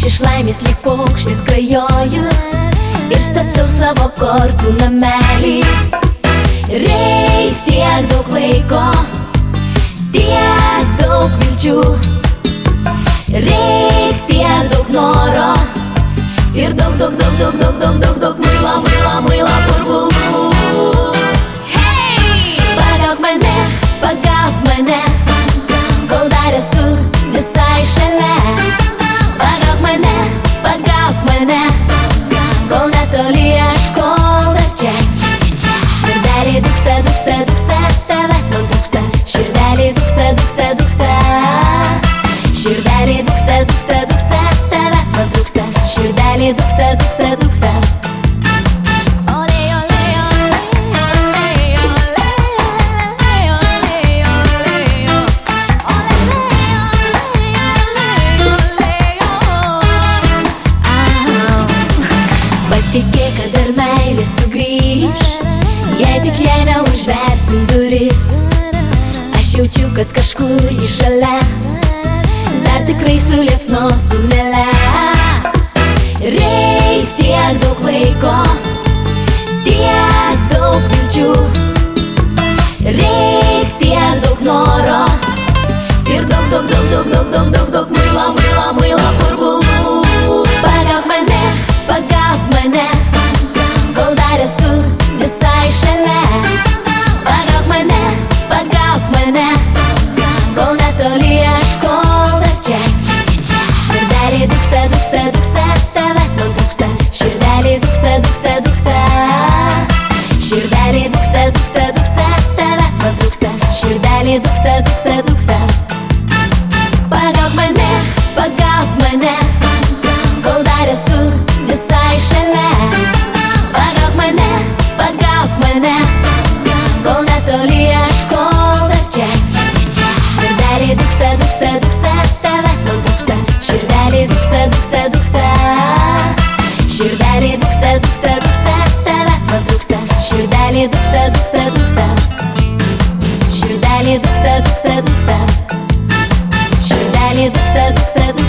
Aš iš laimės lyg paukštis skrajoju ir statau savo kortų namelį. Reik tiek daug laiko, tiek daug vilčių, reik tiek daug noro ir daug muilo, muilo, muilo burbulų. Hei! Pagauk mane, kol dar esu visai šalia. Pagauk mane, kol netoli aš, kol dar čia. Širdelė dūksta, dūksta, dūksta, tavęs man trūksta. Širdelė dūksta, dūksta, dūksta. Širdelė dūksta, dūksta, dūksta, tavęs man trūksta. Širdelė dūksta, dūksta, dūksta. Patikėk, kad dar meilė sugrįž, jei tik jai neužversim duris. Aš jaučiu, kad kažkur ji šalia, dar tikrai suliepsnos ugnele. Reik tiek daug laiko, tiek daug vilčių, reik tiek daug noro ir daug muilo, muilo, muilo burbulų. Pagauk mane, kol dar esu visai šalia. Pagauk mane, kol netoli aš, kol dar čia. Širdelė dūksta, dūksta, dūksta, tavęs man trūksta. Širdelė dūksta, dūksta, dūksta. Širdelė dūksta, dūksta, dūksta, tavęs man trūksta. Širdelė dūksta, dūksta, dūksta. Pagauk mane, kol dar esu visai šalia. Pagauk mane, kol netoli aš, kol dar čia. Širdelė dūksta, dūksta, dūksta, tavęs man trūksta. Širdelė dūksta, dūksta, dūksta. Širdelė dūksta, dūksta, dūksta, tavęs man trūksta. Širdelė dūksta, dūksta, dūksta. Širdelė dūksta, dūksta, dūksta. Širdelė dūksta, dūksta, dūksta.